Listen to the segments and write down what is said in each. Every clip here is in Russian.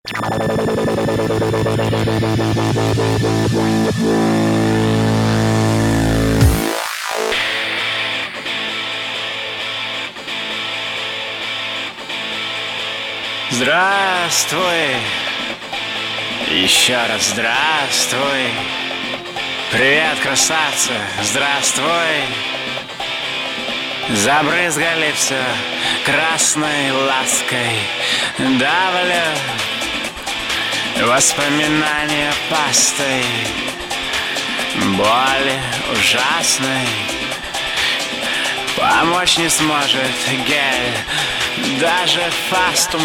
Здравствуй, еще раз здравствуй. Привет, красавцы, здравствуй. Забрызгали все красной лаской. Давлю воспоминания пастой, боли ужасной. Помочь не сможет гель, даже фастум.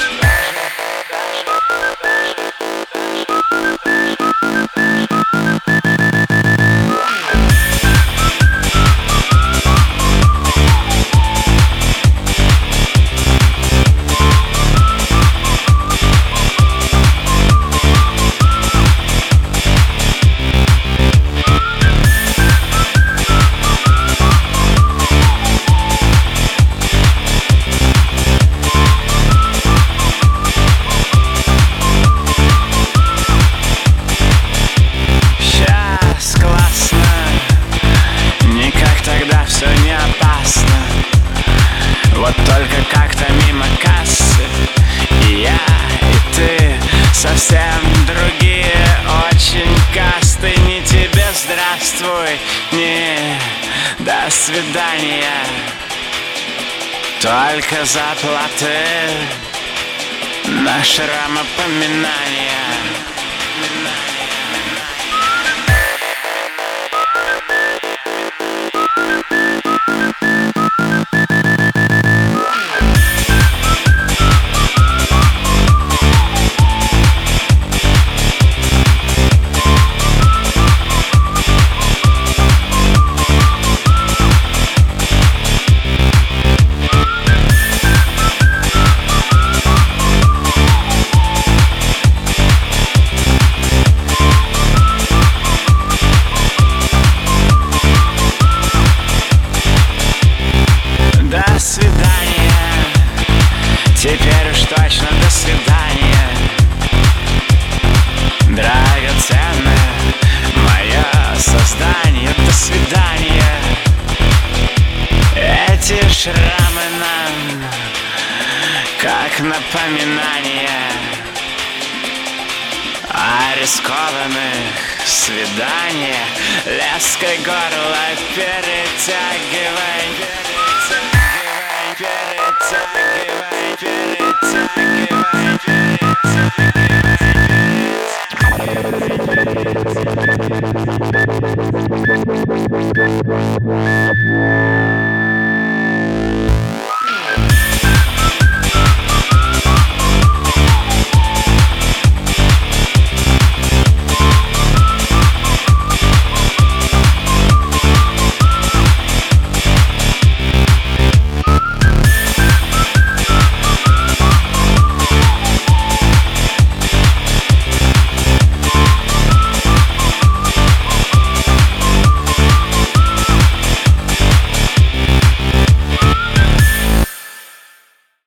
Вот только как-то мимо кассы и я, и ты совсем другие, очень касты. Не тебе здравствуй, не до свидания, только заплаты на шрамы поминания. До свидания, теперь уж точно до свидания. Драгоценное мое создание, до свидания. Эти шрамы нам как напоминание о рискованных свиданиях. Леской горло перетягивай, перетягивай, перетягивай.